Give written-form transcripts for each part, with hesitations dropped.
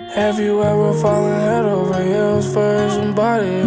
Have you ever fallen head over heels for somebody?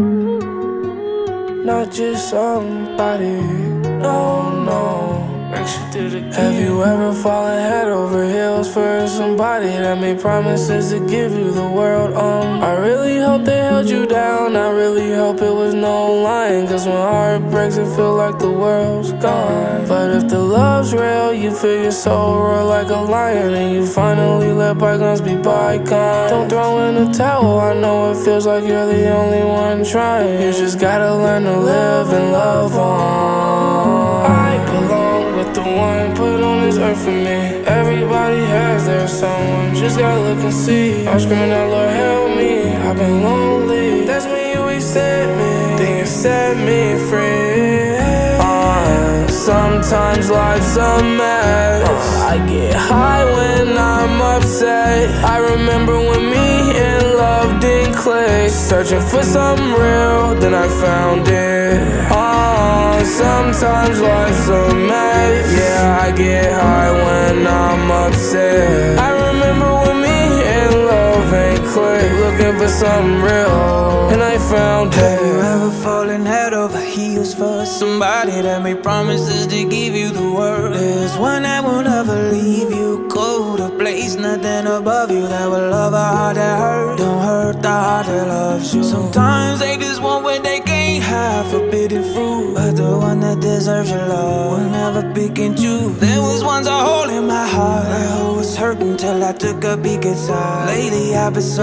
Not just somebody, no, no. Have you ever fallen head over heels for somebody that made promises to give you the world? I really hope they held you down. I really hope it was no lying, cause when heart breaks it feel like the world's gone. But if the love's real, you feel your soul roar like a lion, and you finally let bygones be bygones. Don't throw in the towel, I know it feels like you're the only one trying. You just gotta learn to live and love on. I belong with the one put on this earth for me. Everybody has their someone, just gotta look and see. I'm screaming out, Lord help me, I've been lonely. That's when you accept me, then you set me free. Sometimes life's a mess. I get high when I'm upset. I remember when me and love didn't click. Searching for something real, then I found it. Sometimes life's a mess. Yeah, I get high when I'm upset. I remember when me and love ain't click. Looking for something real, and I found it. Have you ever fallen head over heels for somebody that made promises to give you the world? There's one that will never leave you, go to a place nothing above you, that will love a heart that hurt. Don't hurt the heart that loves you. Sometimes they just want what they can't have, forbidden fruit, but the one that deserves your love will never pick and choose. There was once a hole in my heart, I was hurting till I took a peek inside. Lately I've been